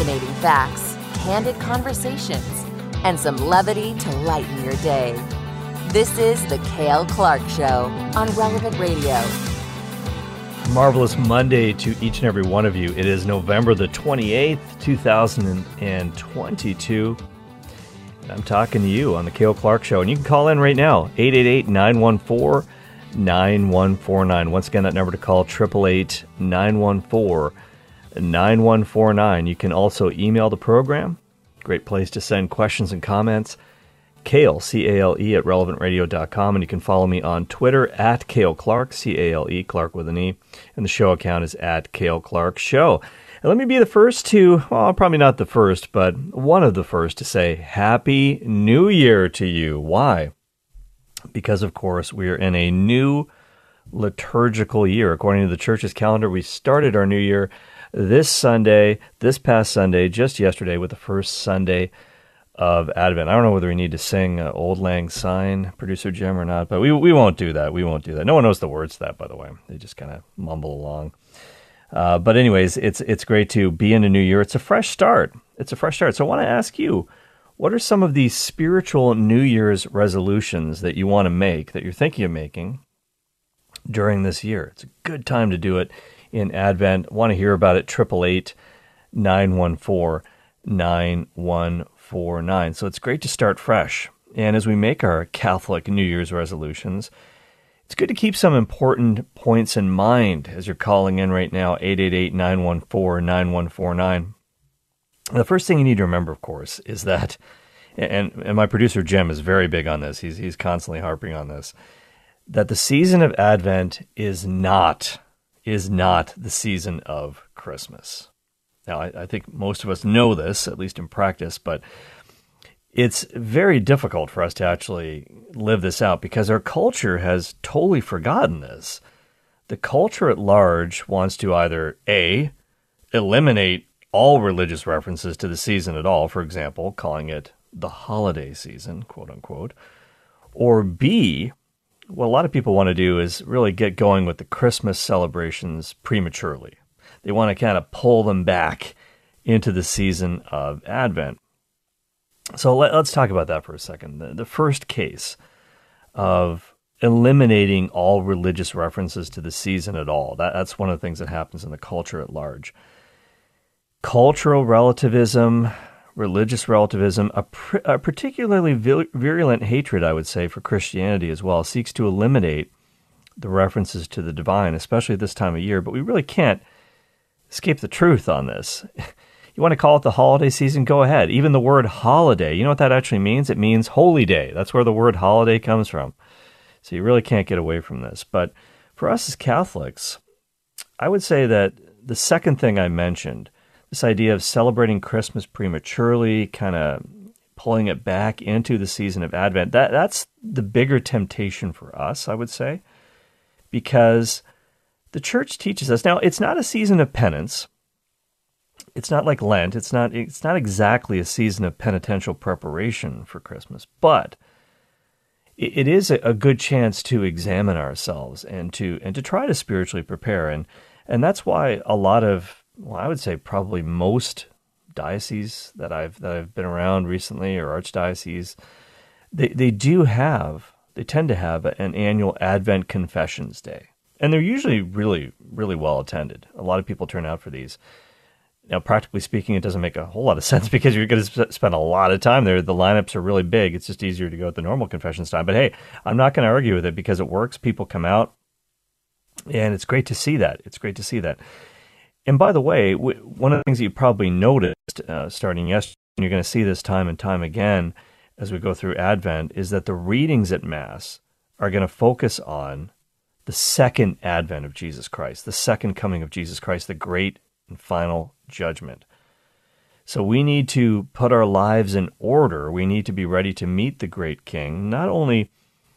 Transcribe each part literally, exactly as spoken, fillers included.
illuminating facts, candid conversations, and some levity to lighten your day. This is The Cale Clark Show on Relevant Radio. Marvelous Monday to each and every one of you. It is November the twenty-eighth, two thousand twenty-two. And I'm talking to you on The Cale Clark Show. And you can call in right now, eight eight eight, nine one four, nine one four nine. Once again, that number to call, eight eight eight, nine one four, nine one four nine. You can also email the program. Great place to send questions and comments. Cale, C A L E, at relevant radio dot com. And you can follow me on Twitter at Cale Clark, C A L E, Clark with an E. And the show account is at Cale Clark Show. And let me be the first to, well, probably not the first, but one of the first to say Happy New Year to you. Why? Because, of course, we are in a new liturgical year. According to the church's calendar, we started our new year this Sunday, this past Sunday, just yesterday, with the first Sunday of Advent. I don't know whether we need to sing uh, Old Lang Syne, Producer Jim, or not, but we we won't do that. We won't do that. No one knows the words to that, by the way. They just kind of mumble along. Uh, but anyways, it's it's great to be in a new year. It's a fresh start. It's a fresh start. So I want to ask you, what are some of these spiritual New Year's resolutions that you want to make, that you're thinking of making during this year? It's a good time to do it in Advent. I want to hear about it, eight eight eight, nine one four, nine one four nine. So it's great to start fresh. And as we make our Catholic New Year's resolutions, it's good to keep some important points in mind as you're calling in right now, eight eight eight, nine one four, nine one four nine. The first thing you need to remember, of course, is that, and, and my producer Jim is very big on this, he's, he's constantly harping on this, that the season of Advent is not, is not the season of Christmas. Now, I, I think most of us know this, at least in practice, but it's very difficult for us to actually live this out because our culture has totally forgotten this. The culture at large wants to either A, eliminate all religious references to the season at all, for example, calling it the holiday season, quote unquote, or B, what a lot of people want to do is really get going with the Christmas celebrations prematurely. They want to kind of pull them back into the season of Advent. So let, let's talk about that for a second. The, the first case of eliminating all religious references to the season at all, that, that's one of the things that happens in the culture at large. Cultural relativism, religious relativism, a, pr- a particularly vil- virulent hatred, I would say, for Christianity as well, seeks to eliminate the references to the divine, especially at this time of year. But we really can't escape the truth on this. You want to call it the holiday season? Go ahead. Even the word holiday, you know what that actually means? It means holy day. That's where the word holiday comes from. So you really can't get away from this. But for us as Catholics, I would say that the second thing I mentioned, this idea of celebrating Christmas prematurely, kind of pulling it back into the season of Advent, that that's the bigger temptation for us, I would say, because the church teaches us. Now, it's not a season of penance. It's not like Lent. It's not It's not exactly a season of penitential preparation for Christmas, but it, it is a, a good chance to examine ourselves and to and to try to spiritually prepare. And and that's why a lot of, well, I would say probably most dioceses that I've that I've been around recently, or archdioceses, they they do have, they tend to have an annual Advent Confessions Day. And they're usually really, really well attended. A lot of people turn out for these. Now, practically speaking, it doesn't make a whole lot of sense because you're going to sp- spend a lot of time there. The lineups are really big. It's just easier to go at the normal confessions time. But hey, I'm not going to argue with it because it works. People come out, and it's great to see that. It's great to see that. And by the way, w- one of the things that you probably noticed uh, starting yesterday, and you're going to see this time and time again as we go through Advent, is that the readings at Mass are going to focus on the second advent of Jesus Christ, the second coming of Jesus Christ, the great and final judgment. So we need to put our lives in order. We need to be ready to meet the great King, not only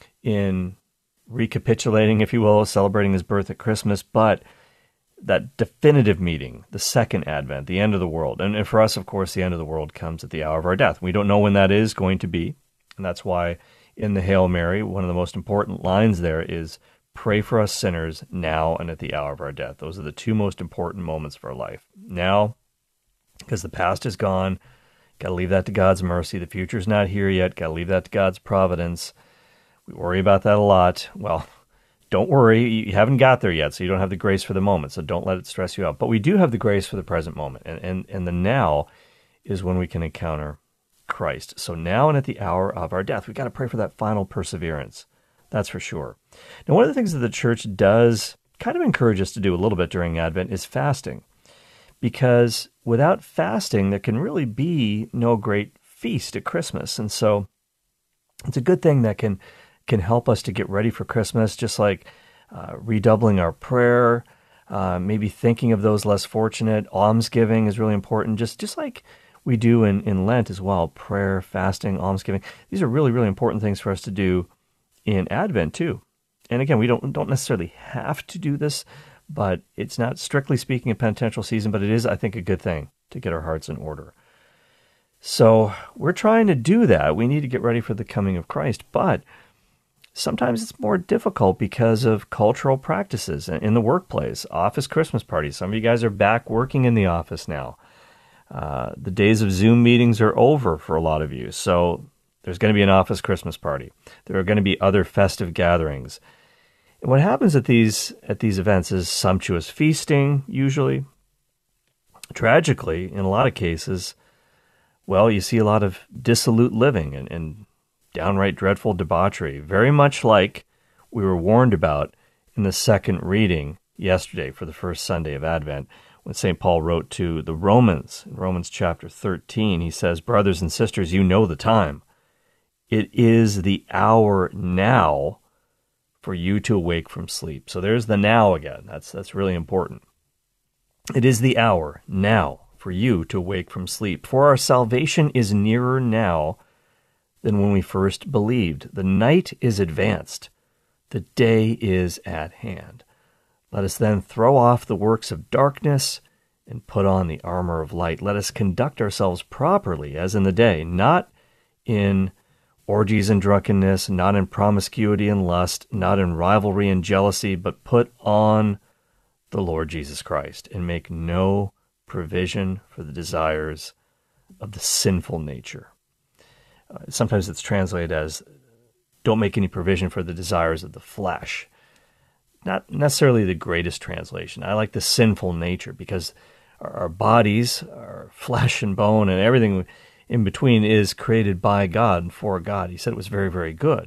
in recapitulating, if you will, celebrating his birth at Christmas, but that definitive meeting, the second advent, the end of the world. And for us, of course, the end of the world comes at the hour of our death. We don't know when that is going to be, and that's why in the Hail Mary, one of the most important lines there is, pray for us sinners now and at the hour of our death. Those are the two most important moments of our life. Now because the past is gone. Got to leave that to God's mercy. The future's not here yet. Got to leave that to God's providence. We worry about that a lot. Well, don't worry. You haven't got there yet, so you don't have the grace for the moment, so don't let it stress you out. But we do have the grace for the present moment, and, and, and the now is when we can encounter Christ. So now and at the hour of our death, we've got to pray for that final perseverance. That's for sure. Now, one of the things that the church does kind of encourage us to do a little bit during Advent is fasting, because without fasting, there can really be no great feast at Christmas. And so it's a good thing that can can help us to get ready for Christmas, just like uh, redoubling our prayer, uh, maybe thinking of those less fortunate. Almsgiving is really important, just just like we do in, in Lent as well. Prayer, fasting, almsgiving. These are really, really important things for us to do in Advent too. And again, we don't don't necessarily have to do this, but it's not strictly speaking a penitential season, but it is, I think, a good thing to get our hearts in order. So we're trying to do that. We need to get ready for the coming of Christ, but sometimes it's more difficult because of cultural practices in the workplace. Office Christmas parties. Some of you guys are back working in the office now. Uh, the days of Zoom meetings are over for a lot of you, so there's going to be an office Christmas party. There are going to be other festive gatherings. And what happens at these at these events is sumptuous feasting, usually. Tragically, in a lot of cases, well, you see a lot of dissolute living and, and downright dreadful debauchery, very much like we were warned about in the second reading yesterday for the first Sunday of Advent, when Saint Paul wrote to the Romans, in Romans chapter thirteen. He says, "Brothers and sisters, you know the time. It is the hour now for you to awake from sleep." So there's the now again. That's that's really important. It is the hour now for you to awake from sleep. For our salvation is nearer now than when we first believed. The night is advanced. The day is at hand. Let us then throw off the works of darkness and put on the armor of light. Let us conduct ourselves properly as in the day, not in orgies and drunkenness, not in promiscuity and lust, not in rivalry and jealousy, but put on the Lord Jesus Christ and make no provision for the desires of the sinful nature. Uh, sometimes it's translated as, don't make any provision for the desires of the flesh. Not necessarily the greatest translation. I like the sinful nature, because our, our bodies, our flesh and bone and everything in between is created by God and for God. He said it was very, very good.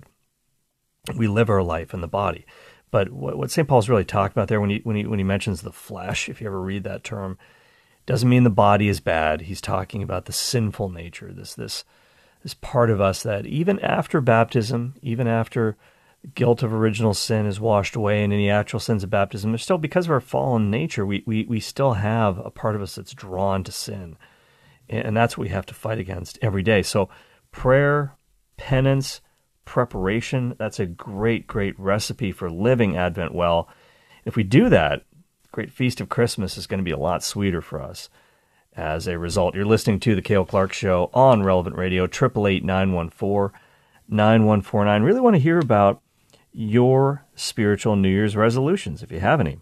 We live our life in the body. But what, what Saint Paul's really talked about there when he, when he when he mentions the flesh, if you ever read that term, doesn't mean the body is bad. He's talking about the sinful nature, this this this part of us that even after baptism, even after the guilt of original sin is washed away and any actual sins of baptism, there's still, because of our fallen nature, we, we, we still have a part of us that's drawn to sin. And that's what we have to fight against every day. So prayer, penance, preparation, that's a great, great recipe for living Advent well. If we do that, great feast of Christmas is going to be a lot sweeter for us as a result. You're listening to The Cale Clark Show on Relevant Radio, eight eight eight, nine one four, nine one four nine. Really want to hear about your spiritual New Year's resolutions, if you have any.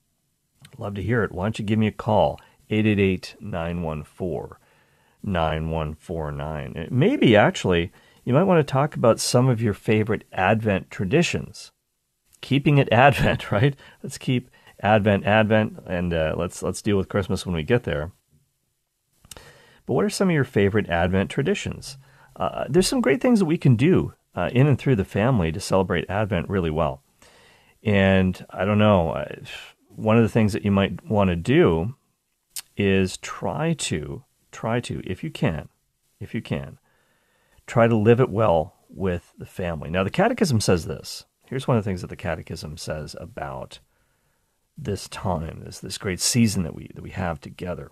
I'd love to hear it. Why don't you give me a call, eight eight eight, nine one four, nine one four nine. Maybe, actually, you might want to talk about some of your favorite Advent traditions. Keeping it Advent, right? Let's keep Advent, Advent, and uh, let's let's deal with Christmas when we get there. But what are some of your favorite Advent traditions? Uh, there's some great things that we can do uh, in and through the family to celebrate Advent really well. And I don't know, uh, one of the things that you might want to do is try to, try to, if you can, if you can, try to live it well with the family. Now, the Catechism says this. Here's one of the things that the Catechism says about this time, this this great season that we that we have together.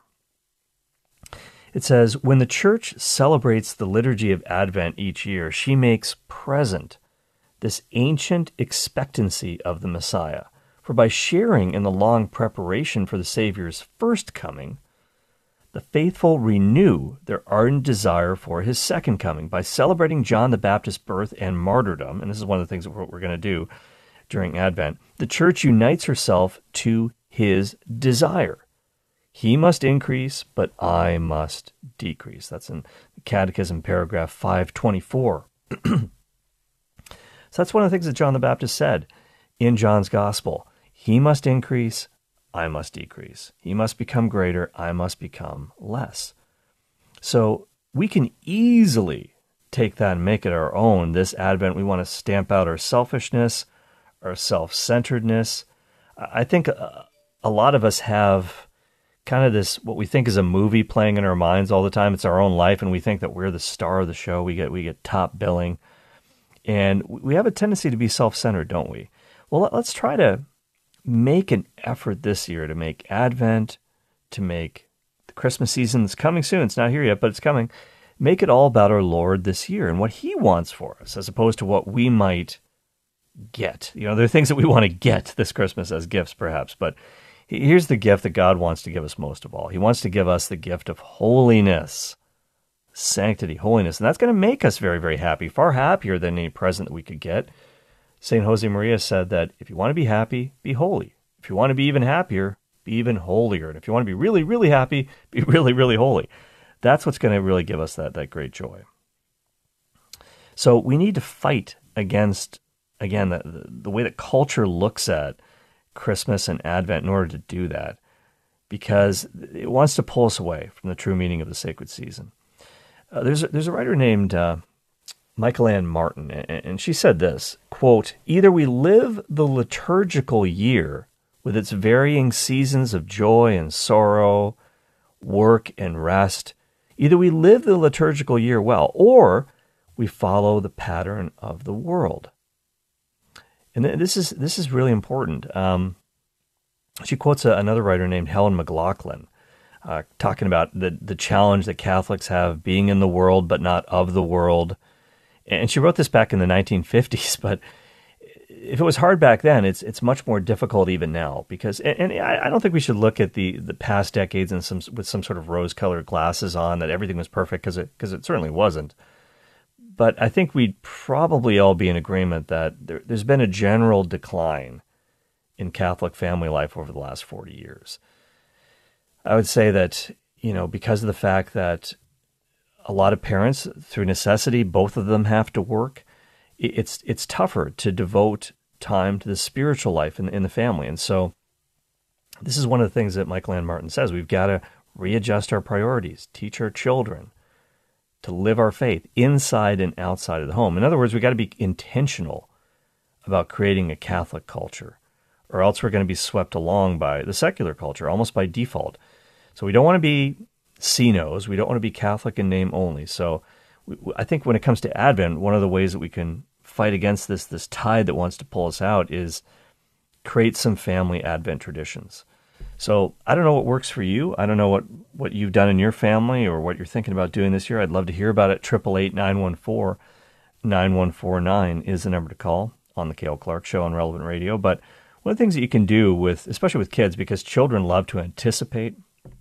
It says, when the Church celebrates the liturgy of Advent each year, she makes present this ancient expectancy of the Messiah. For by sharing in the long preparation for the Savior's first coming, the faithful renew their ardent desire for his second coming. By celebrating John the Baptist's birth and martyrdom, and this is one of the things that we're going to do during Advent, the Church unites herself to his desire. He must increase, but I must decrease. That's in the Catechism, paragraph five twenty-four. So that's one of the things that John the Baptist said in John's Gospel. He must increase, I must decrease. He must become greater, I must become less. So we can easily take that and make it our own. This Advent, we want to stamp out our selfishness, our self-centeredness. I think a, a lot of us have kind of this, what we think is a movie playing in our minds all the time. It's our own life, and we think that we're the star of the show. We get we get top billing. And we have a tendency to be self-centered, don't we? Well, let's try to make an effort this year to make Advent, to make the Christmas season that's coming soon. It's not here yet, but it's coming. Make it all about our Lord this year and what He wants for us, as opposed to what we might get. You know, there are things that we want to get this Christmas as gifts, perhaps, but here's the gift that God wants to give us most of all. He wants to give us the gift of holiness, sanctity, holiness, and that's going to make us very, very happy, far happier than any present that we could get. Saint Josemaria said that if you want to be happy, be holy. If you want to be even happier, be even holier. And if you want to be really, really happy, be really, really holy. That's what's going to really give us that, that great joy. So we need to fight against, again, the, the way that culture looks at Christmas and Advent in order to do that, because it wants to pull us away from the true meaning of the sacred season. Uh, there's, a, there's a writer named uh, Michael Ann Martin, and she said this, quote, "Either we live the liturgical year with its varying seasons of joy and sorrow, work and rest, either we live the liturgical year well, or we follow the pattern of the world." And this is this is really important. Um, she quotes a, another writer named Helen McLaughlin, uh, talking about the, the challenge that Catholics have being in the world but not of the world. And she wrote this back in the nineteen fifties, but if it was hard back then, it's it's much more difficult even now. Because, and, and I don't think we should look at the, the past decades and some with some sort of rose-colored glasses on that everything was perfect, because it because it certainly wasn't. But I think we'd probably all be in agreement that there, there's been a general decline in Catholic family life over the last forty years. I would say that, you know, because of the fact that a lot of parents, through necessity, both of them have to work, it's it's tougher to devote time to the spiritual life in, in the family. And so this is one of the things that Michael Ann Martin says. We've got to readjust our priorities, teach our children to live our faith inside and outside of the home. In other words, we've got to be intentional about creating a Catholic culture, or else we're going to be swept along by the secular culture, almost by default. So we don't want to be C-nos. We don't want to be Catholic in name only. So we, I think when it comes to Advent, one of the ways that we can fight against this, this tide that wants to pull us out, is create some family Advent traditions. So I don't know what works for you. I don't know what, what you've done in your family or what you're thinking about doing this year. I'd love to hear about it. eight eight eight, nine one four, nine one four nine is the number to call on the Cale Clark Show on Relevant Radio. But one of the things that you can do with, especially with kids, because children love to anticipate,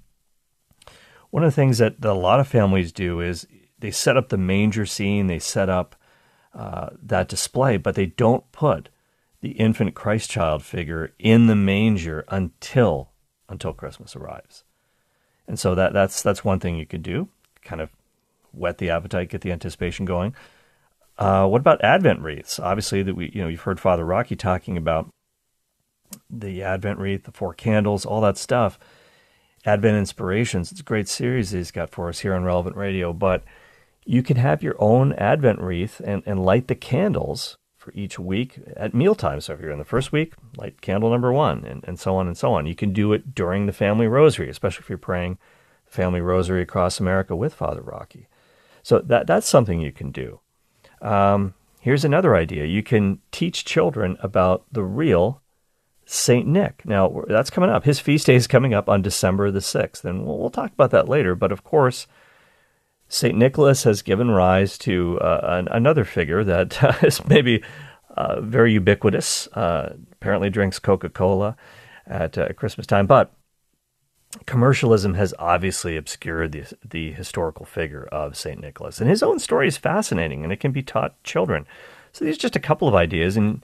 one of the things that, that a lot of families do is they set up the manger scene, they set up uh, that display, but they don't put the infant Christ child figure in the manger until until Christmas arrives. And so that that's that's one thing you could do, kind of whet the appetite, get the anticipation going. Uh, what about Advent wreaths? Obviously, that we you know you've heard Father Rocky talking about the Advent wreath, the four candles, all that stuff. Advent Inspirations. It's a great series that he's got for us here on Relevant Radio. But you can have your own Advent wreath and, and light the candles for each week at mealtime. So if you're in the first week, light candle number one, and, and so on and so on. You can do it during the family rosary, especially if you're praying the family rosary across America with Father Rocky. So that that's something you can do. Um, here's another idea. You can teach children about the real Saint Nick. Now, that's coming up. His feast day is coming up on December the sixth, and we'll, we'll talk about that later. But of course, Saint Nicholas has given rise to uh, an, another figure that uh, is maybe uh, very ubiquitous. Uh, apparently drinks Coca-Cola at uh, Christmas time. But commercialism has obviously obscured the, the historical figure of Saint Nicholas. And his own story is fascinating, and it can be taught children. So these are just a couple of ideas, and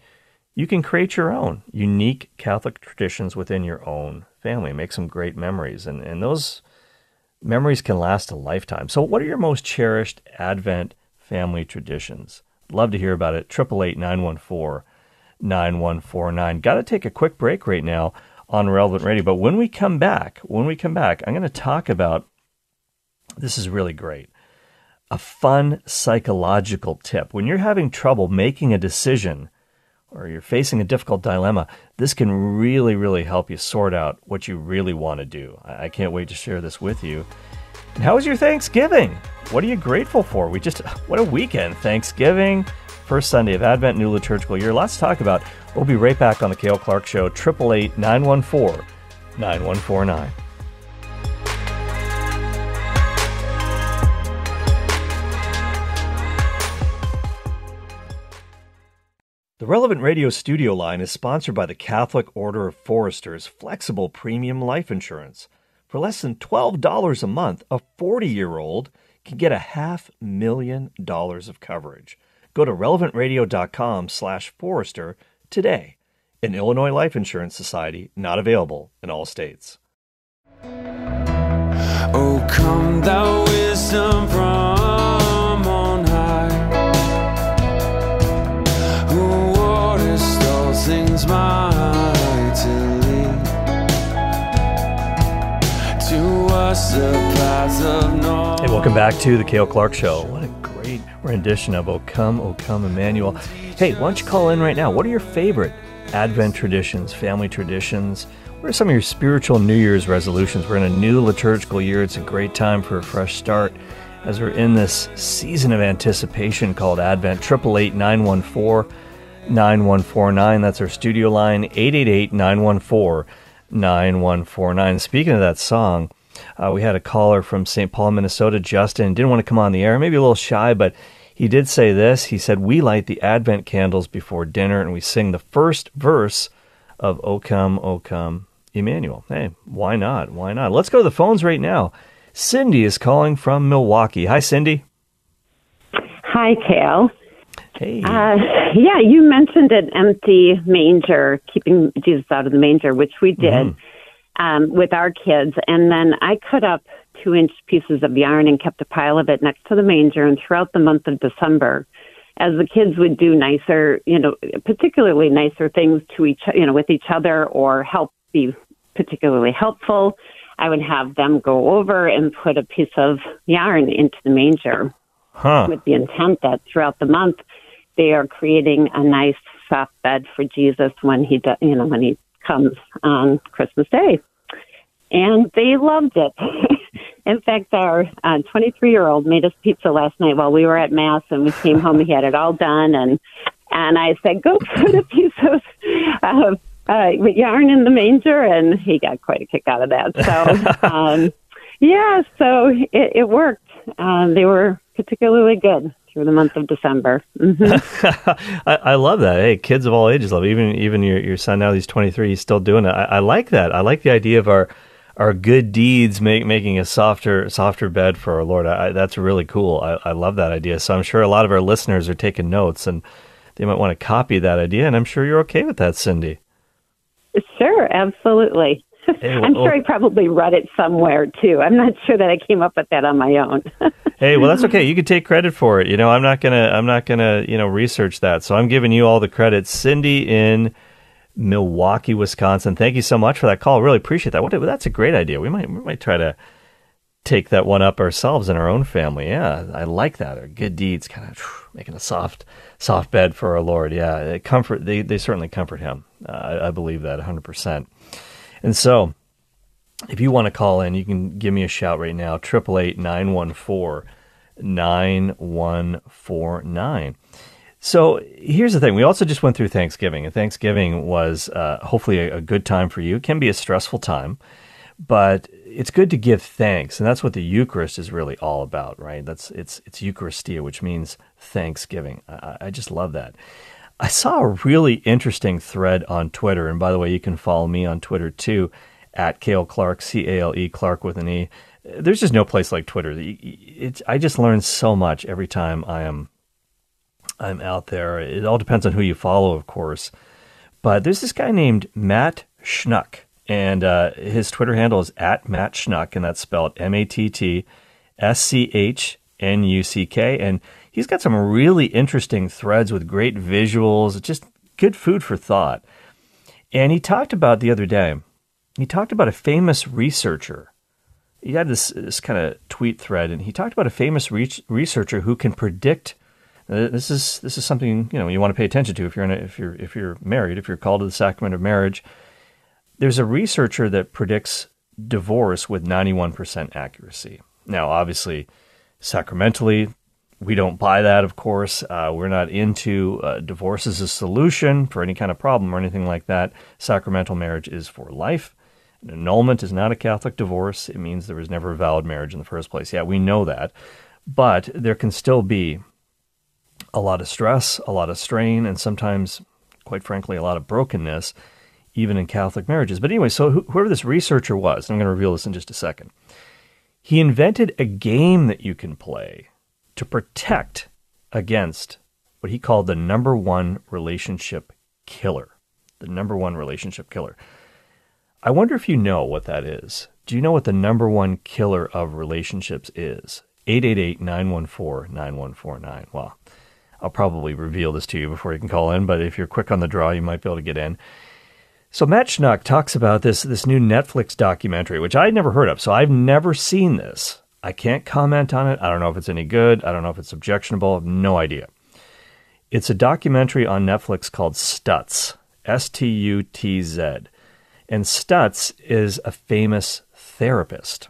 you can create your own unique Catholic traditions within your own family. Make some great memories, and, and those memories can last a lifetime. So what are your most cherished Advent family traditions? Love to hear about it. eight eight eight, nine one four, nine one four nine. Got to take a quick break right now on Relevant Radio, but when we come back, when we come back, I'm going to talk about, this is really great, a fun psychological tip. When you're having trouble making a decision or you're facing a difficult dilemma, this can really, really help you sort out what you really want to do. I can't wait to share this with you. And how was your Thanksgiving? What are you grateful for? We just, what a weekend. Thanksgiving, first Sunday of Advent, new liturgical year. Lots to talk about. We'll be right back on the Cale Clark Show, eight eight eight, nine one four, nine one four nine. The Relevant Radio studio line is sponsored by the Catholic Order of Foresters Flexible Premium Life Insurance. For less than twelve dollars a month, a forty-year-old can get a half million dollars of coverage. Go to relevant radio dot com slash forester today. An Illinois Life Insurance Society, not available in all states. Oh, come thou wisdom from on high, who wardest all things mightily, to us the path of knowledge. Hey, welcome back to the Cale Clark Show. What a great rendition of O Come, O Come, Emmanuel. Hey, why don't you call in right now? What are your favorite Advent traditions, family traditions? What are some of your spiritual New Year's resolutions? We're in a new liturgical year. It's a great time for a fresh start as we're in this season of anticipation called Advent. eight eight eight, nine one four, nine one four nine. That's our studio line, eight eight eight, nine one four, nine one four nine. Speaking of that song, uh, we had a caller from Saint Paul, Minnesota, Justin. Didn't want to come on the air, maybe a little shy, but he did say this. He said, we light the Advent candles before dinner and we sing the first verse of O Come, O Come, Emmanuel. Hey, why not? Why not? Let's go to the phones right now. Cindy is calling from Milwaukee. Hi, Cindy. Hi, Cale. Hey. Uh, yeah, you mentioned an empty manger, keeping Jesus out of the manger, which we did mm-hmm. um, with our kids. And then I cut up two-inch pieces of yarn and kept a pile of it next to the manger. And throughout the month of December, as the kids would do nicer, you know, particularly nicer things to each, you know, with each other or help be particularly helpful, I would have them go over and put a piece of yarn into the manger huh. with the intent that throughout the month they are creating a nice soft bed for Jesus when he, do, you know, when he comes on Christmas Day. And they loved it. In fact, our uh, twenty-three-year-old made us pizza last night while we were at Mass, and we came home. He had it all done, and and I said, "Go put a piece of uh, uh, yarn in the manger," and he got quite a kick out of that. So, um, yeah, so it, it worked. Uh, they were particularly good through the month of December. Mm-hmm. I, I love that. Hey, kids of all ages love it. Even even your your son now, he's twenty-three, he's still doing it. I, I like that. I like the idea of our our good deeds make, making a softer softer bed for our Lord. I, that's really cool. I, I love that idea. So I'm sure a lot of our listeners are taking notes, and they might want to copy that idea, and I'm sure you're okay with that, Cindy. Sure, absolutely. Hey, well, I'm sure I probably read it somewhere, too. I'm not sure that I came up with that on my own. Hey, well, that's okay. You can take credit for it. You know, I'm not going to, I'm not going to, you know, research that. So I'm giving you all the credit. Cindy in Milwaukee, Wisconsin. Thank you so much for that call. Really appreciate that. What, that's a great idea. We might, we might try to take that one up ourselves in our own family. Yeah, I like that. Our good deeds, kind of making a soft, soft bed for our Lord. Yeah, comfort. They, they certainly comfort him. Uh, I, I believe that one hundred percent. And so, if you want to call in, you can give me a shout right now, eight eight eight, nine one four, nine one four nine. So, here's the thing. We also just went through Thanksgiving, and Thanksgiving was uh, hopefully a, a good time for you. It can be a stressful time, but it's good to give thanks, and that's what the Eucharist is really all about, right? That's it's it's Eucharistia, which means thanksgiving. I, I just love that. I saw a really interesting thread on Twitter, and by the way, you can follow me on Twitter too, at Cale Clark, C A L E, Clark with an E. There's just no place like Twitter. It's, I just learn so much every time I am I'm out there. It all depends on who you follow, of course. But there's this guy named Matt Schnuck, and uh, his Twitter handle is at Matt Schnuck, and that's spelled M A T T S C H N U C K. And he's got some really interesting threads with great visuals, just good food for thought. And he talked about the other day, he talked about a famous researcher. He had this, this kind of tweet thread, and he talked about a famous re- researcher who can predict. Uh, this is this is something you know you want to pay attention to if you're in a, if you're if you're married, if you're called to the sacrament of marriage. There's a researcher that predicts divorce with ninety-one percent accuracy. Now, obviously, sacramentally, we don't buy that, of course. Uh, we're not into uh, divorce as a solution for any kind of problem or anything like that. Sacramental marriage is for life. An annulment is not a Catholic divorce. It means there was never a valid marriage in the first place. Yeah, we know that. But there can still be a lot of stress, a lot of strain, and sometimes, quite frankly, a lot of brokenness, even in Catholic marriages. But anyway, so wh- whoever this researcher was, and I'm going to reveal this in just a second, he invented a game that you can play to protect against what he called the number one relationship killer. The number one relationship killer. I wonder if you know what that is. Do you know what the number one killer of relationships is? eight eight eight, nine one four, nine one four nine. Well, I'll probably reveal this to you before you can call in, but if you're quick on the draw, you might be able to get in. So Matt Schnuck talks about this, this new Netflix documentary, which I'd never heard of. So I've never seen this. I can't comment on it. I don't know if it's any good. I don't know if it's objectionable. I have no idea. It's a documentary on Netflix called Stutz, S T U T Z. And Stutz is a famous therapist.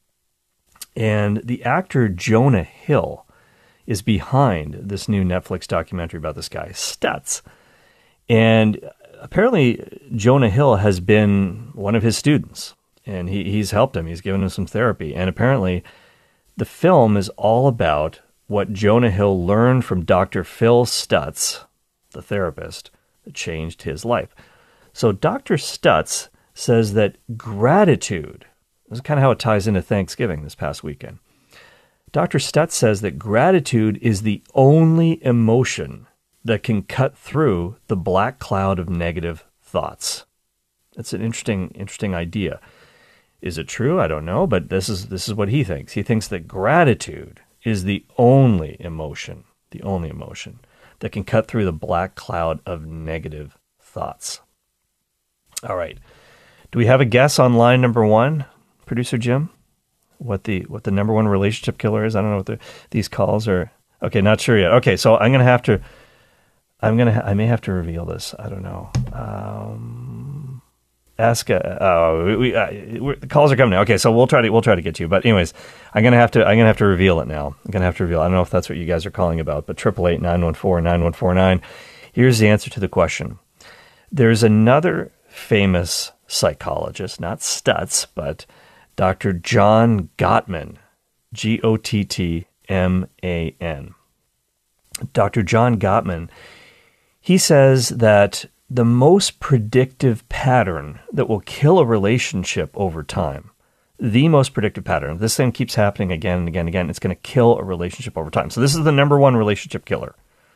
And the actor Jonah Hill is behind this new Netflix documentary about this guy, Stutz. And apparently Jonah Hill has been one of his students, and he, he's helped him. He's given him some therapy. And apparently the film is all about what Jonah Hill learned from Doctor Phil Stutz, the therapist, that changed his life. So Doctor Stutz says that gratitude, this is kind of how it ties into Thanksgiving this past weekend. Doctor Stutz says that gratitude is the only emotion that can cut through the black cloud of negative thoughts. That's an interesting, interesting idea. Is it true? I don't know, but this is this is what he thinks. He thinks that gratitude is the only emotion, the only emotion that can cut through the black cloud of negative thoughts. All right. Do we have a guess on line number one, Producer Jim? What the what the number one relationship killer is? I don't know what the, these calls are. Okay, not sure yet. Okay, so I'm gonna have to. I'm gonna. Ha- I may have to reveal this. I don't know. Um, ask. Uh, oh, we, we, uh, the calls are coming now. Okay, so we'll try to we'll try to get to you. But anyways, I'm gonna have to. I'm gonna have to reveal it now. I'm gonna have to reveal. I don't know if that's what you guys are calling about. But triple eight nine one four nine one four nine. Here's the answer to the question. There's another famous psychologist, not Stutz, but Doctor John Gottman, G O T T M A N. Doctor John Gottman, he says that the most predictive pattern that will kill a relationship over time, the most predictive pattern, this thing keeps happening again and again and again, it's going to kill a relationship over time. So this is the number one relationship killer.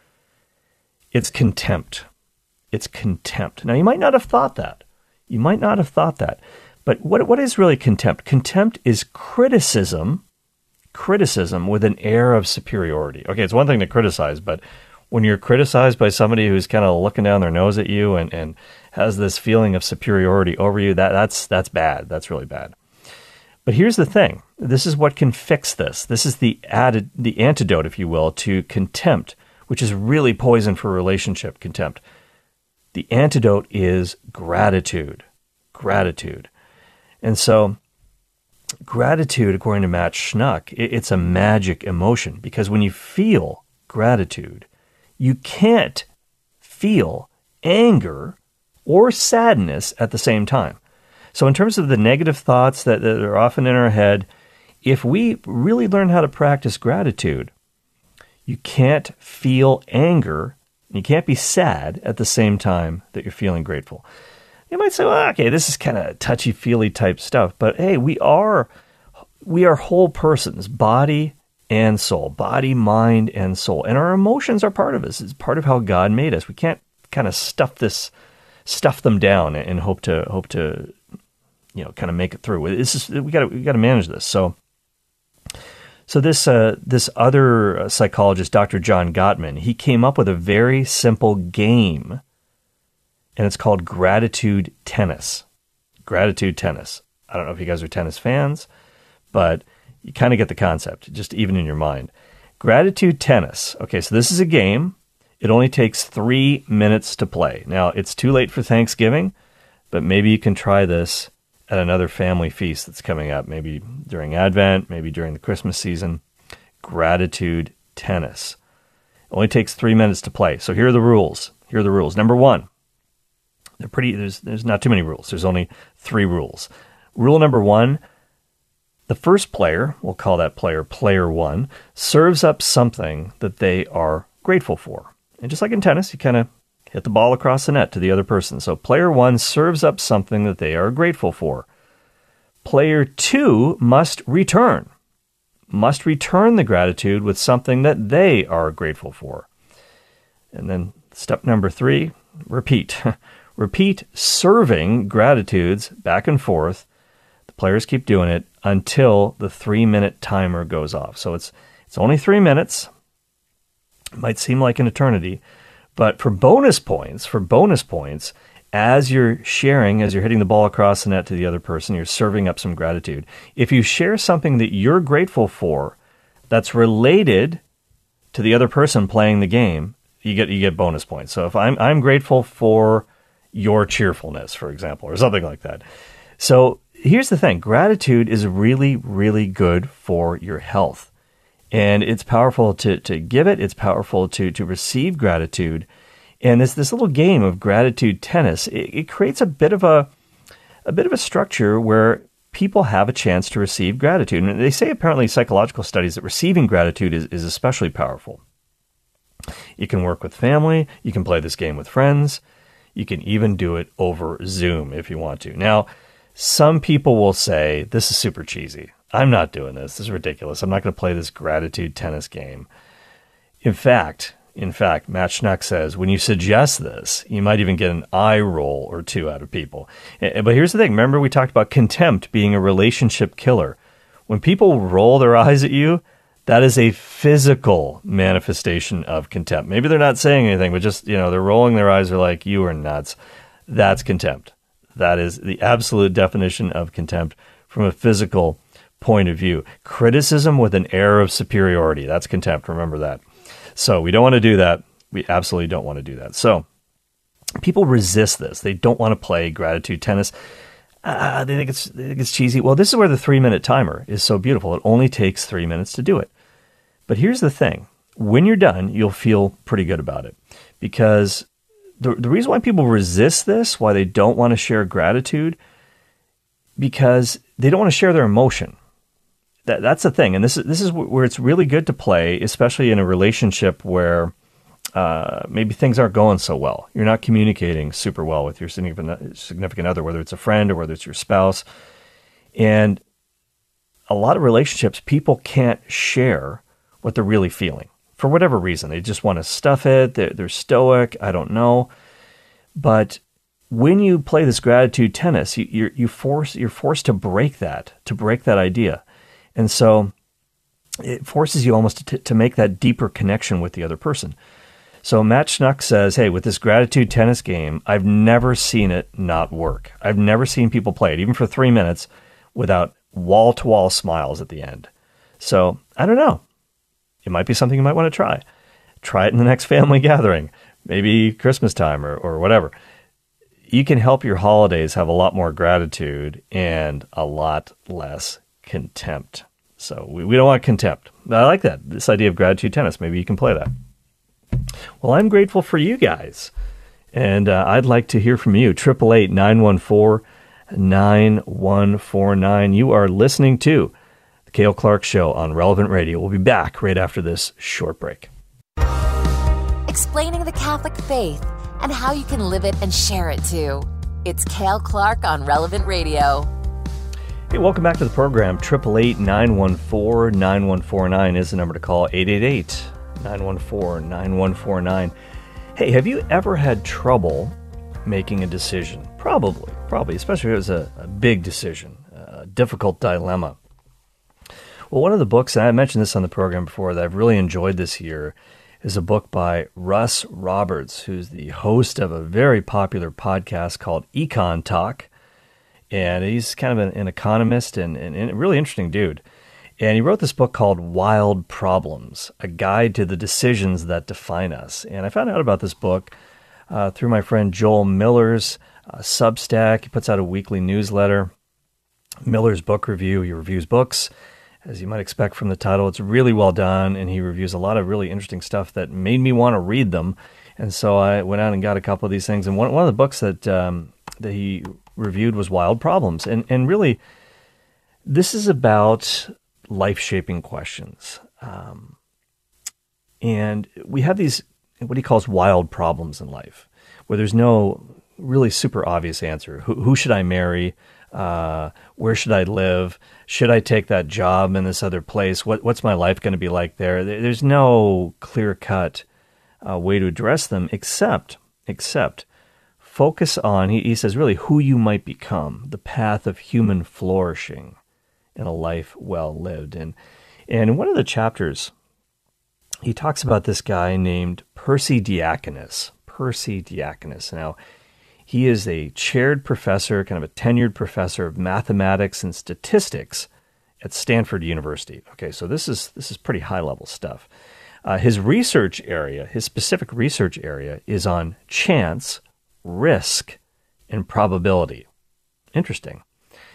It's contempt. It's contempt. Now, you might not have thought that. You might not have thought that. But what what is really contempt? Contempt is criticism, criticism with an air of superiority. Okay, it's one thing to criticize, but when you're criticized by somebody who's kind of looking down their nose at you and, and has this feeling of superiority over you, that that's that's bad. That's really bad. But here's the thing. This is what can fix this. This is the added, the antidote, if you will, to contempt, which is really poison for a relationship, contempt. The antidote is gratitude. Gratitude. And so gratitude, according to Matt Schnuck, it's a magic emotion because when you feel gratitude, you can't feel anger or sadness at the same time. So in terms of the negative thoughts that, that are often in our head, if we really learn how to practice gratitude, you can't feel anger and you can't be sad at the same time that you're feeling grateful. You might say, well, okay, this is kind of touchy-feely type stuff, but hey, we are we are whole persons, body and soul, body, mind, and soul. And our emotions are part of us. It's part of how God made us. We can't kind of stuff this stuff them down and hope to hope to you know kind of make it through. This is we got we got to manage this. So so this uh, this other psychologist, Doctor John Gottman, he came up with a very simple game, and it's called gratitude tennis. Gratitude tennis. I don't know if you guys are tennis fans, but you kind of get the concept, just even in your mind. Gratitude tennis. Okay, so this is a game. It only takes three minutes to play. Now, it's too late for Thanksgiving, but maybe you can try this at another family feast that's coming up, maybe during Advent, maybe during the Christmas season. Gratitude tennis. It only takes three minutes to play. So here are the rules. Here are the rules. Number one, they're pretty. There's there's not too many rules. There's only three rules. Rule number one, the first player, we'll call that player player one, serves up something that they are grateful for. And just like in tennis, you kind of hit the ball across the net to the other person. So player one serves up something that they are grateful for. Player two must return, must return the gratitude with something that they are grateful for. And then step number three, repeat. Repeat serving gratitudes back and forth. The players keep doing it until the three-minute timer goes off. So it's it's only three minutes. It might seem like an eternity, but for bonus points, for bonus points, as you're sharing, as you're hitting the ball across the net to the other person, you're serving up some gratitude. If you share something that you're grateful for that's related to the other person playing the game, you get you get bonus points. So if I'm I'm grateful for your cheerfulness, for example, or something like that. So here's the thing. Gratitude is really, really good for your health. And it's powerful to, to give it. It's powerful to, to receive gratitude. And this this little game of gratitude tennis, it, it creates a bit of a a bit of a structure where people have a chance to receive gratitude. And they say apparently psychological studies that receiving gratitude is, is especially powerful. You can work with family. You can play this game with friends. You can even do it over Zoom if you want to. Now, some people will say, this is super cheesy. I'm not doing this. This is ridiculous. I'm not going to play this gratitude tennis game. In fact, in fact, Matt Schnuck says, when you suggest this, you might even get an eye roll or two out of people. But here's the thing. Remember, we talked about contempt being a relationship killer. When people roll their eyes at you, that is a physical manifestation of contempt. Maybe they're not saying anything, but just, you know, they're rolling their eyes. They're like, you are nuts. That's contempt. That is the absolute definition of contempt from a physical point of view. Criticism with an air of superiority. That's contempt. Remember that. So we don't want to do that. We absolutely don't want to do that. So people resist this. They don't want to play gratitude tennis. Uh, they think it's they think it's cheesy. Well, this is where the three-minute timer is so beautiful. It only takes three minutes to do it. But here's the thing. When you're done, you'll feel pretty good about it. Because the, the reason why people resist this, why they don't want to share gratitude, because they don't want to share their emotion. That That's the thing. And this is, this is where it's really good to play, especially in a relationship where uh, maybe things aren't going so well. You're not communicating super well with your significant, significant other, whether it's a friend or whether it's your spouse. And a lot of relationships, people can't share what they're really feeling for whatever reason. They just want to stuff it. They're, they're stoic. I don't know. But when you play this gratitude tennis, you, you're, you force, you're forced to break that, to break that idea. And so it forces you almost to, to make that deeper connection with the other person. So Matt Schnuck says, hey, with this gratitude tennis game, I've never seen it not work. I've never seen people play it, even for three minutes, without wall-to-wall smiles at the end. So I don't know. It might be something you might want to try. Try it in the next family gathering, maybe Christmas time or, or whatever. You can help your holidays have a lot more gratitude and a lot less contempt. So we, we don't want contempt. I like that. This idea of gratitude tennis. Maybe you can play that. Well, I'm grateful for you guys. And uh, I'd like to hear from you. eight eight eight, nine one four, nine one four nine. You are listening to The Cale Clark Show on Relevant Radio. We'll be back right after this short break. Explaining the Catholic faith and how you can live it and share it too. It's Cale Clark on Relevant Radio. Hey, welcome back to the program. eight eight eight, nine one four, nine one four nine is the number to call. eight eight eight, nine one four, nine one four nine. Hey, have you ever had trouble making a decision. Probably, probably, especially if it was a, a big decision, a difficult dilemma. Well, one of the books, and I mentioned this on the program before, that I've really enjoyed this year is a book by Russ Roberts, who's the host of a very popular podcast called Econ Talk. And he's kind of an, an economist and, and, and a really interesting dude. And he wrote this book called Wild Problems, A Guide to the Decisions That Define Us. And I found out about this book uh, through my friend Joel Miller's uh, Substack. He puts out a weekly newsletter, Miller's Book Review. He reviews books. As you might expect from the title, it's really well done, and he reviews a lot of really interesting stuff that made me want to read them. And so I went out and got a couple of these things. And one, one of the books that um, that he reviewed was Wild Problems. And, and really, this is about life-shaping questions. Um, and we have these, what he calls wild problems in life, where there's no really super obvious answer. Who, who should I marry? Uh, where should I live? Should I take that job in this other place? What, what's my life going to be like there? There's no clear-cut uh, way to address them, except, except focus on, he, he says, really who you might become, the path of human flourishing in a life well lived. And, and in one of the chapters, he talks about this guy named Percy Diakonus. Percy Diakonus. Now, he is a chaired professor, kind of a tenured professor of mathematics and statistics at Stanford University. Okay, so this is this is pretty high-level stuff. Uh, his research area, his specific research area, is on chance, risk, and probability. Interesting.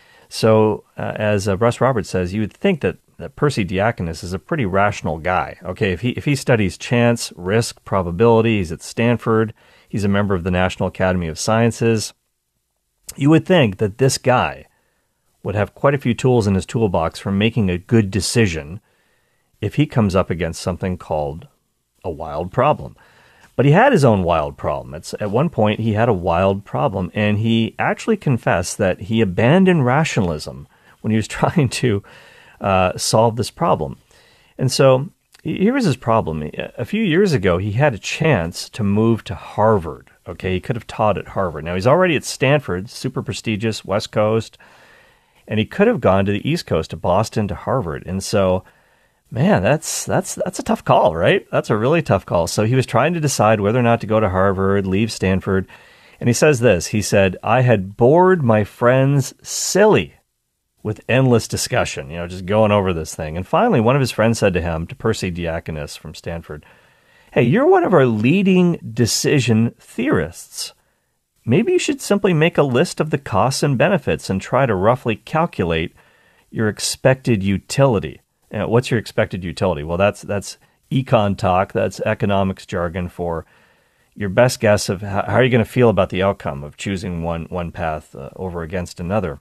So, uh, as uh, Russ Roberts says, you would think that, that Percy Diakonus is a pretty rational guy. Okay, if he if he studies chance, risk, probability, he's at Stanford. He's a member of the National Academy of Sciences. You would think that this guy would have quite a few tools in his toolbox for making a good decision if he comes up against something called a wild problem. But he had his own wild problem. It's, at one point, he had a wild problem, and he actually confessed that he abandoned rationalism when he was trying to uh, solve this problem. And so here was his problem. A few years ago, he had a chance to move to Harvard. Okay, he could have taught at Harvard. Now, he's already at Stanford, super prestigious, West Coast, and he could have gone to the East Coast, to Boston, to Harvard. And so, man, that's that's that's a tough call, right? That's a really tough call. So he was trying to decide whether or not to go to Harvard, leave Stanford. And he says this, he said, I had bored my friends silly with endless discussion, you know, just going over this thing. And finally, one of his friends said to him, to Percy Diakonus from Stanford, hey, you're one of our leading decision theorists. Maybe you should simply make a list of the costs and benefits and try to roughly calculate your expected utility. You know, what's your expected utility? Well, that's that's econ talk. That's economics jargon for your best guess of how, how are you going to feel about the outcome of choosing one, one path uh, over against another.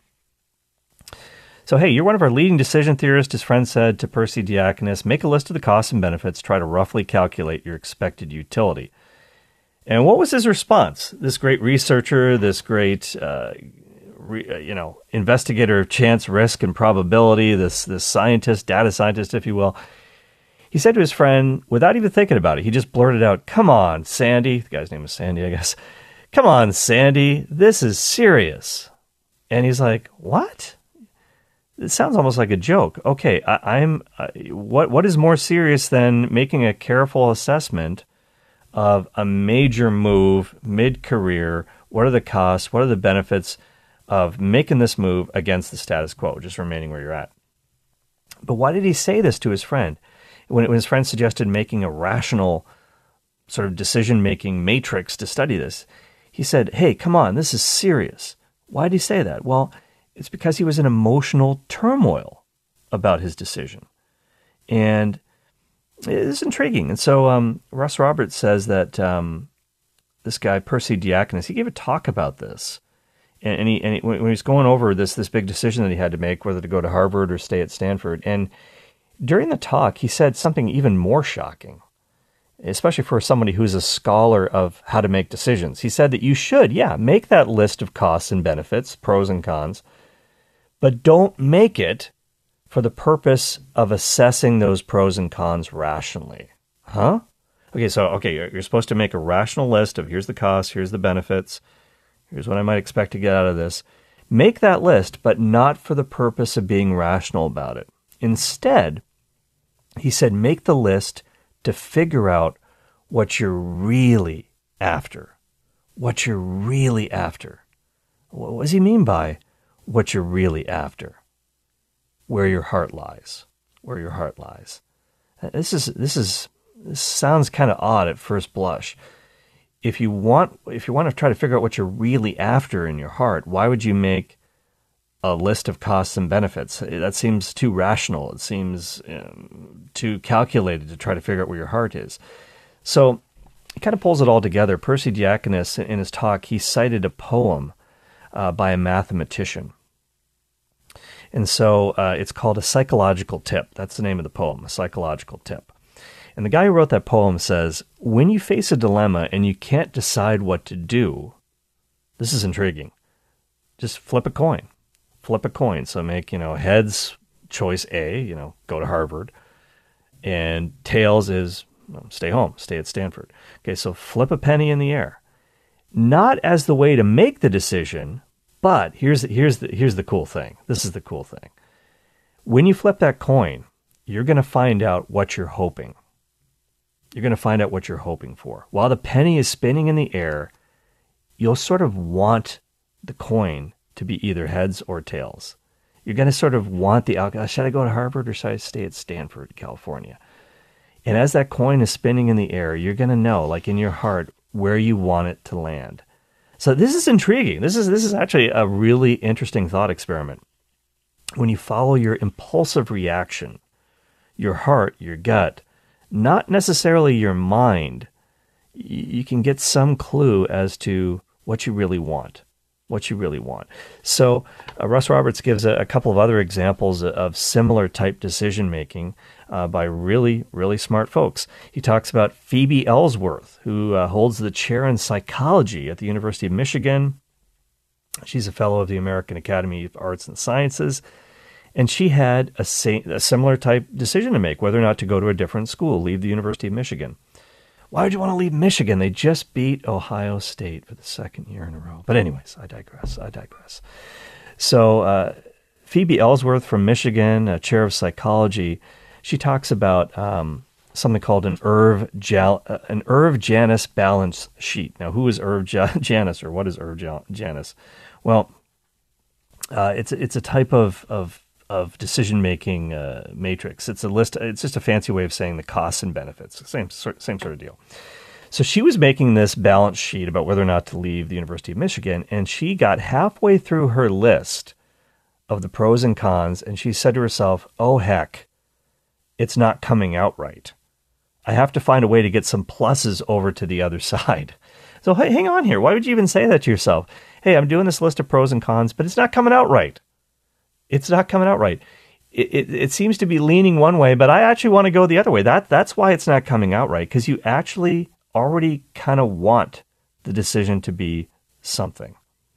So, hey, you're one of our leading decision theorists, his friend said to Percy Diakonus. Make a list of the costs and benefits. Try to roughly calculate your expected utility. And what was his response? This great researcher, this great, uh, re, you know, investigator of chance, risk, and probability, this this scientist, data scientist, if you will, he said to his friend, without even thinking about it, he just blurted out, come on, Sandy. The guy's name is Sandy, I guess. Come on, Sandy. This is serious. And he's like, what? It sounds almost like a joke. Okay, I, I'm. Uh, what what is more serious than making a careful assessment of a major move mid-career? What are the costs? What are the benefits of making this move against the status quo, just remaining where you're at? But why did he say this to his friend? When, when his friend suggested making a rational sort of decision-making matrix to study this, he said, hey, come on, this is serious. Why did he say that? Well, it's because he was in emotional turmoil about his decision. And it's intriguing. And so um, Russ Roberts says that um, this guy, Percy Diakonus, he gave a talk about this. And, and, he, and he, when he was going over this, this big decision that he had to make, whether to go to Harvard or stay at Stanford, and during the talk, he said something even more shocking, especially for somebody who's a scholar of how to make decisions. He said that you should, yeah, make that list of costs and benefits, pros and cons, but don't make it for the purpose of assessing those pros and cons rationally. Huh? Okay, so, okay, you're, you're supposed to make a rational list of here's the costs, here's the benefits, Here's what I might expect to get out of this. Make that list, but not for the purpose of being rational about it. Instead, he said, make the list to figure out what you're really after. What you're really after. What does he mean by what you're really after? Where your heart lies. Where your heart lies. This is this is this sounds kind of odd at first blush. If you want if you want to try to figure out what you're really after in your heart, why would you make a list of costs and benefits? That seems too rational. It seems um, too calculated to try to figure out where your heart is. So he kind of pulls it all together. Percy Diakonus, in his talk, he cited a poem uh, by a mathematician. And so uh, it's called A Psychological Tip. That's the name of the poem, A Psychological Tip. And the guy who wrote that poem says, when you face a dilemma and you can't decide what to do, this is intriguing, just flip a coin. Flip a coin. So make, you know, heads, choice A, you know, go to Harvard. And tails is, well, stay home, stay at Stanford. Okay, so flip a penny in the air. Not as the way to make the decision, but here's the, here's the, here's the cool thing. This is the cool thing. When you flip that coin, you're going to find out what you're hoping. You're going to find out what you're hoping for. While the penny is spinning in the air, you'll sort of want the coin to be either heads or tails. You're going to sort of want the outcome. Should I go to Harvard or should I stay at Stanford, California? And as that coin is spinning in the air, you're going to know, like in your heart, where you want it to land. So this is intriguing. This is this is actually a really interesting thought experiment. When you follow your impulsive reaction, your heart, your gut, not necessarily your mind, you can get some clue as to what you really want, what you really want. So uh, Russ Roberts gives a, a couple of other examples of similar type decision-making uh, by really, really smart folks. He talks about Phoebe Ellsworth, who uh, holds the chair in psychology at the University of Michigan. She's a fellow of the American Academy of Arts and Sciences. And she had a, sa- a similar type decision to make, whether or not to go to a different school, leave the University of Michigan. Why would you want to leave Michigan? They just beat Ohio State for the second year in a row. But anyways, I digress. I digress. So uh, Phoebe Ellsworth from Michigan, a chair of psychology, she talks about um, something called an Irv Jal- uh, an Irv Janis balance sheet. Now, who is Irv ja- Janis, or what is Irv ja- Janis? Well, uh, it's it's a type of of of decision-making uh, matrix. It's a list. It's just a fancy way of saying the costs and benefits. Same sort, same sort of deal. So she was making this balance sheet about whether or not to leave the University of Michigan, and she got halfway through her list of the pros and cons, and she said to herself, oh, heck, it's not coming out right. I have to find a way to get some pluses over to the other side. So hey, hang on here. Why would you even say that to yourself? Hey, I'm doing this list of pros and cons, but it's not coming out right. It's not coming out right. It, it, it seems to be leaning one way, but I actually want to go the other way. That That's why it's not coming out right, because you actually already kind of want the decision to be something.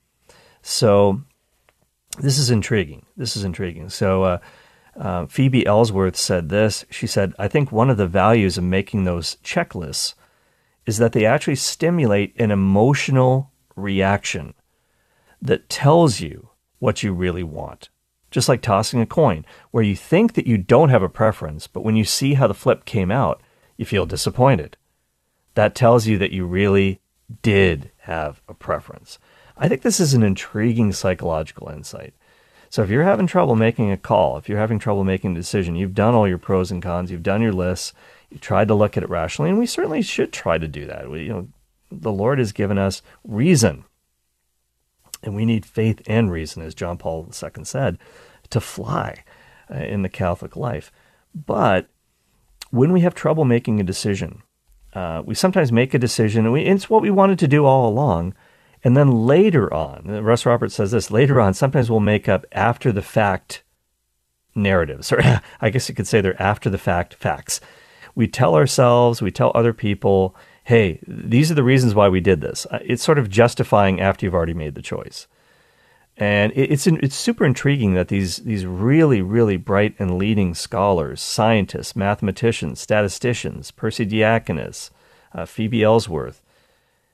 So this is intriguing. This is intriguing. So uh, uh, Phoebe Ellsworth said this. She said, I think one of the values of making those checklists is that they actually stimulate an emotional reaction that tells you what you really want. Just like tossing a coin, where you think that you don't have a preference, but when you see how the flip came out, you feel disappointed. That tells you that you really did have a preference. I think this is an intriguing psychological insight. So if you're having trouble making a call, if you're having trouble making a decision, you've done all your pros and cons, you've done your lists, you've tried to look at it rationally, and we certainly should try to do that. We, you know, the Lord has given us reason. And we need faith and reason, as John Paul the Second said, to fly uh, in the Catholic life. But when we have trouble making a decision, uh, we sometimes make a decision, and, we, and it's what we wanted to do all along. And then later on, Russ Roberts says this, later on, sometimes we'll make up after-the-fact narratives. Or I guess you could say they're after-the-fact facts. We tell ourselves, we tell other people, hey, these are the reasons why we did this. It's sort of justifying after you've already made the choice. And it's it's super intriguing that these these really, really bright and leading scholars, scientists, mathematicians, statisticians, Percy Diakonus, uh, Phoebe Ellsworth,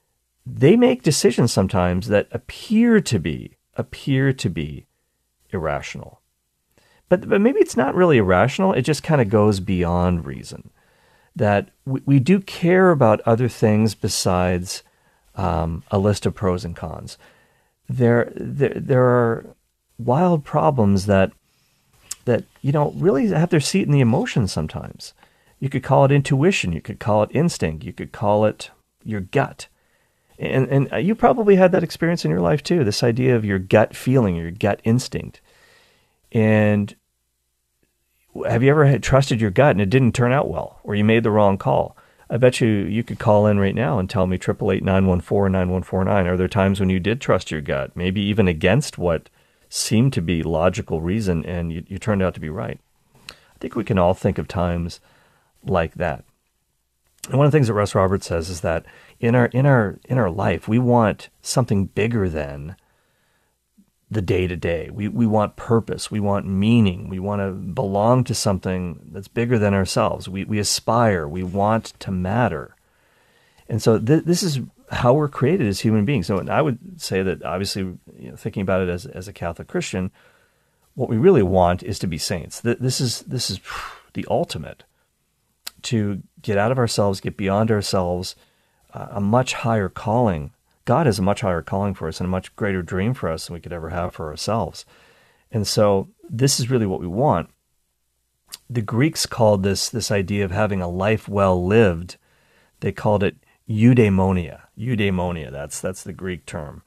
they make decisions sometimes that appear to be, appear to be irrational. But, but maybe it's not really irrational. It just kind of goes beyond reason. That we, we do care about other things besides um, a list of pros and cons. There, there, there are wild problems that, that you know, really have their seat in the emotions sometimes. You could call it intuition. You could call it instinct. You could call it your gut. And, and you probably had that experience in your life too, this idea of your gut feeling, your gut instinct. And have you ever had trusted your gut and it didn't turn out well, or you made the wrong call? I bet you you could call in right now and tell me eight eight eight, nine one four, nine one four nine. Are there times when you did trust your gut, maybe even against what seemed to be logical reason, and you, you turned out to be right? I think we can all think of times like that. And one of the things that Russ Roberts says is that in our in our in our life, we want something bigger than the day-to-day. We we want purpose. We want meaning. We want to belong to something that's bigger than ourselves. We we aspire. We want to matter. And so th- this is how we're created as human beings. So I would say that obviously, you know, thinking about it as as a Catholic Christian, what we really want is to be saints. Th- this is this is the ultimate, to get out of ourselves, get beyond ourselves, uh, a much higher calling. God has a much higher calling for us and a much greater dream for us than we could ever have for ourselves. And so this is really what we want. The Greeks called this this idea of having a life well lived, they called it eudaimonia. Eudaimonia, that's that's the Greek term.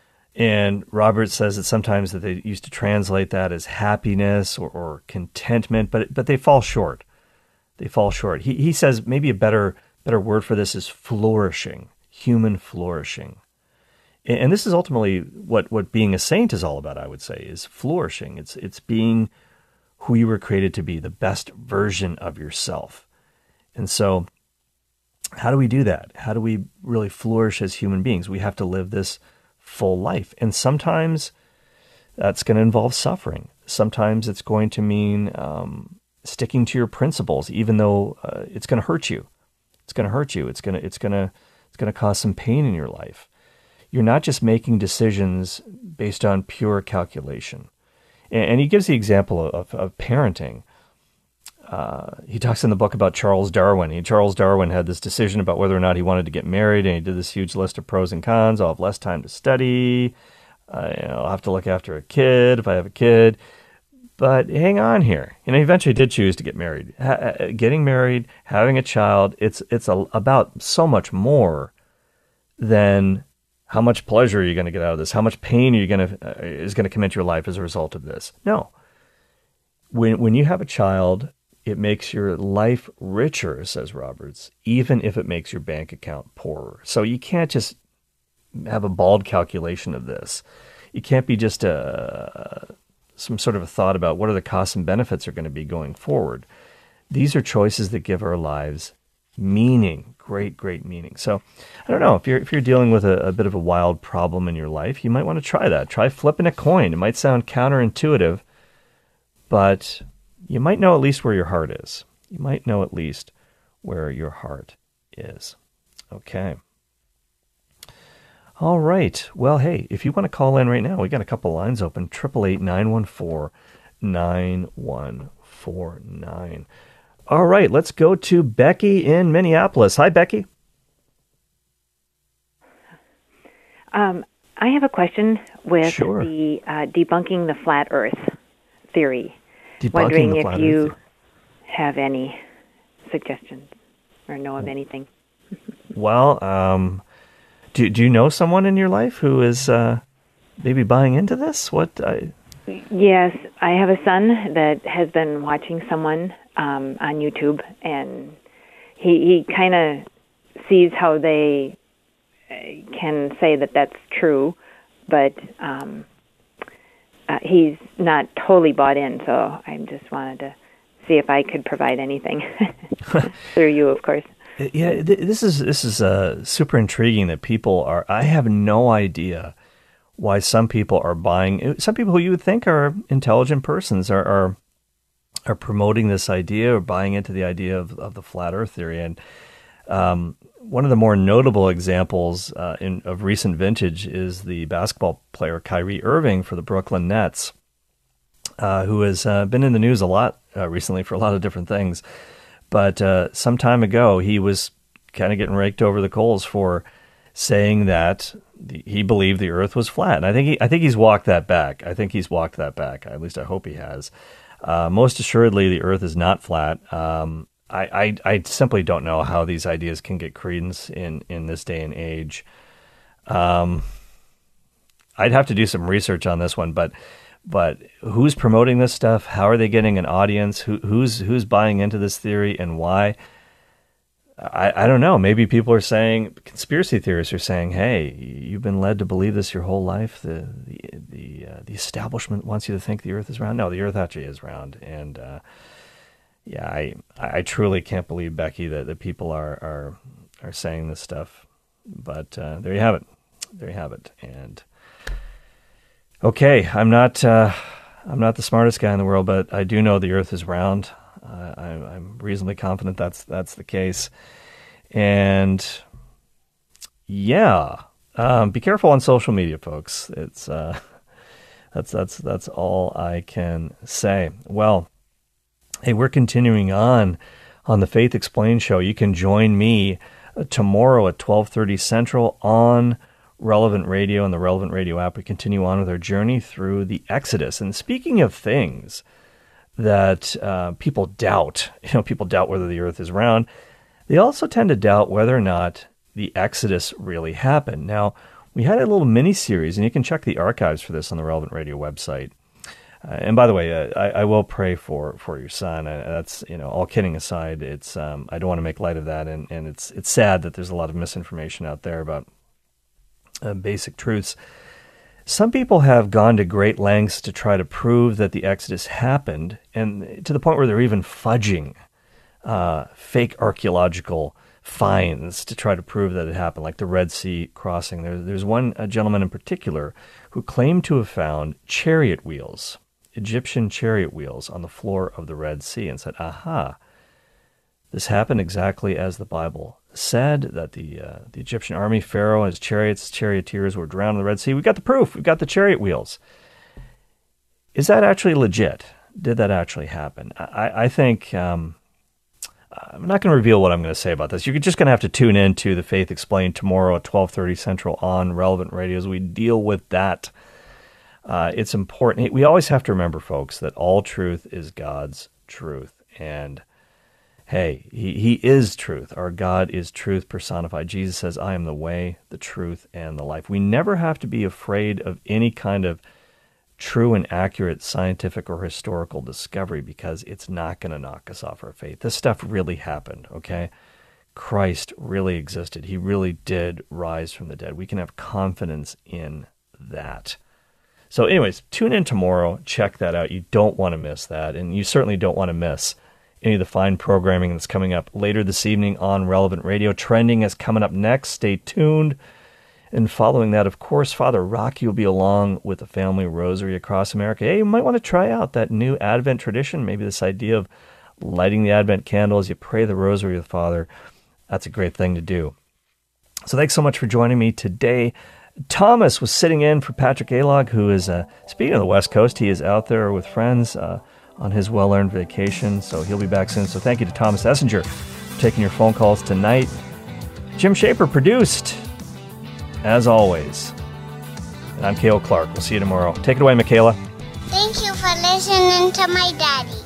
And Robert says that sometimes that they used to translate that as happiness or, or contentment, but but they fall short. They fall short. He he says maybe a better better word for this is flourishing, human flourishing. And this is ultimately what, what being a saint is all about, I would say, is flourishing. It's it's being who you were created to be, the best version of yourself. And so how do we do that? How do we really flourish as human beings? We have to live this full life. And sometimes that's going to involve suffering. Sometimes it's going to mean um, sticking to your principles, even though uh, it's going to hurt you. It's going to hurt you. It's going to it's going to it's going to cause some pain in your life. You're not just making decisions based on pure calculation. And, and he gives the example of, of parenting. Uh, he talks in the book about Charles Darwin. He, Charles Darwin had this decision about whether or not he wanted to get married, and he did this huge list of pros and cons. I'll have less time to study. Uh, you know, I'll have to look after a kid if I have a kid. But hang on here. You know, he eventually did choose to get married. Ha- getting married, having a child, it's it's a, about so much more than how much pleasure are you going to get out of this? How much pain are you going to uh, is going to come into your life as a result of this? No. When when you have a child, it makes your life richer, says Roberts, even if it makes your bank account poorer. So you can't just have a bald calculation of this. You can't be just a some sort of a thought about what are the costs and benefits are going to be going forward. These are choices that give our lives meaning, great, great meaning. So I don't know, if you're if you're dealing with a, a bit of a wild problem in your life, you might want to try that. Try flipping a coin. It might sound counterintuitive, but you might know at least where your heart is. You might know at least where your heart is. Okay. All right. Well, hey, if you want to call in right now, we got a couple lines open. eight eight eight, nine one four, nine one four nine. All right, let's go to Becky in Minneapolis. Hi, Becky. Um, I have a question with Sure. the uh, debunking the flat Earth theory. Debunking Wondering the if flat you Earth. have any suggestions or know of anything. Well, um, do do you know someone in your life who is uh, maybe buying into this? What? I... Yes, I have a son that has been watching someone um, on YouTube, and he he kind of sees how they can say that that's true, but um, uh, he's not totally bought in. So I just wanted to see if I could provide anything through you, of course. Yeah, th- this is this is uh, super intriguing that people are. I have no idea why some people are buying. Some people who you would think are intelligent persons are are, are promoting this idea or buying into the idea of, of the flat Earth theory. And Um, one of the more notable examples uh, in, of recent vintage is the basketball player Kyrie Irving for the Brooklyn Nets, uh, who has uh, been in the news a lot uh, recently for a lot of different things. But uh, some time ago, he was kind of getting raked over the coals for saying that the, he believed the Earth was flat. And I think he, I think he's walked that back. I think he's walked that back. At least I hope he has. Uh, most assuredly, the Earth is not flat. Um, I, I I simply don't know how these ideas can get credence in, in this day and age. Um, I'd have to do some research on this one, but but who's promoting this stuff? How are they getting an audience? Who who's who's buying into this theory and why? I, I don't know. Maybe people are saying, conspiracy theorists are saying, hey, you've been led to believe this your whole life. The the the, uh, the establishment wants you to think the Earth is round. No, the Earth actually is round, and uh, yeah, I I truly can't believe, Becky, that, that people are, are are saying this stuff. But uh, there you have it. There you have it. And okay, I'm not uh, I'm not the smartest guy in the world, but I do know the Earth is round. Uh, I, I'm reasonably confident that's that's the case. And yeah, um, be careful on social media, folks. It's uh, that's that's that's all I can say. Well. Hey, we're continuing on on the Faith Explained show. You can join me uh, tomorrow at twelve thirty Central on Relevant Radio and the Relevant Radio app. We continue on with our journey through the Exodus. And speaking of things that uh, people doubt, you know, people doubt whether the Earth is round, they also tend to doubt whether or not the Exodus really happened. Now, we had a little mini-series, and you can check the archives for this on the Relevant Radio website. Uh, and by the way, uh, I, I will pray for, for your son. Uh, that's, you know, all kidding aside, it's um, I don't want to make light of that, and, and it's it's sad that there's a lot of misinformation out there about uh, basic truths. Some people have gone to great lengths to try to prove that the Exodus happened, and to the point where they're even fudging uh, fake archaeological finds to try to prove that it happened, like the Red Sea crossing. There, there's one a gentleman in particular who claimed to have found chariot wheels, Egyptian chariot wheels on the floor of the Red Sea, and said, aha, this happened exactly as the Bible said, that the uh, the Egyptian army, Pharaoh and his chariots, charioteers were drowned in the Red Sea. We've got the proof. We've got the chariot wheels. Is that actually legit? Did that actually happen? I, I think... Um, I'm not going to reveal what I'm going to say about this. You're just going to have to tune in to The Faith Explained tomorrow at twelve thirty Central on Relevant Radio as we deal with that. Uh, it's important. We always have to remember, folks, that all truth is God's truth. And, hey, he, he is truth. Our God is truth personified. Jesus says, I am the way, the truth, and the life. We never have to be afraid of any kind of true and accurate scientific or historical discovery, because it's not going to knock us off our faith. This stuff really happened, okay? Christ really existed. He really did rise from the dead. We can have confidence in that. So anyways, tune in tomorrow. Check that out. You don't want to miss that, and you certainly don't want to miss any of the fine programming that's coming up later this evening on Relevant Radio. Trending is coming up next. Stay tuned. And following that, of course, Father Rocky will be along with the family rosary across America. Hey, you might want to try out that new Advent tradition, maybe this idea of lighting the Advent candle as you pray the rosary with Father. That's a great thing to do. So thanks so much for joining me today. Thomas was sitting in for Patrick Alog, who is, uh, speaking of the West Coast, he is out there with friends uh, on his well-earned vacation, so he'll be back soon. So thank you to Thomas Essinger for taking your phone calls tonight. Jim Shaper produced, as always. And I'm Cale Clark. We'll see you tomorrow. Take it away, Michaela. Thank you for listening to my daddy.